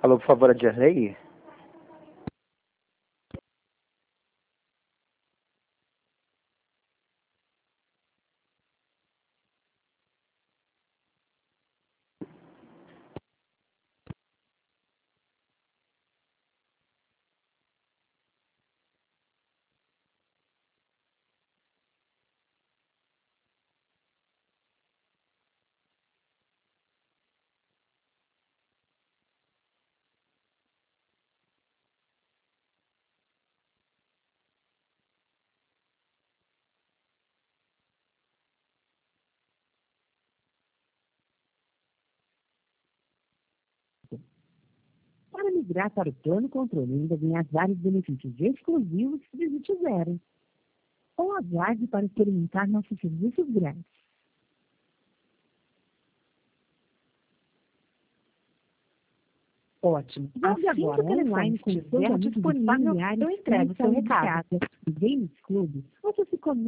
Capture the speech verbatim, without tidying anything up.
Alô, por favor, a Dirley? Para migrar para o plano controle e ainda ganhar vários benefícios exclusivos, visite o Zero. Ou aguarde para experimentar nossos serviços grátis. Ótimo. Jogue Assim que agora o telefone online com seus estiver amigos e disponível, familiares eu entrego sem seu sair de recado. casa. No Games Club, você se conecta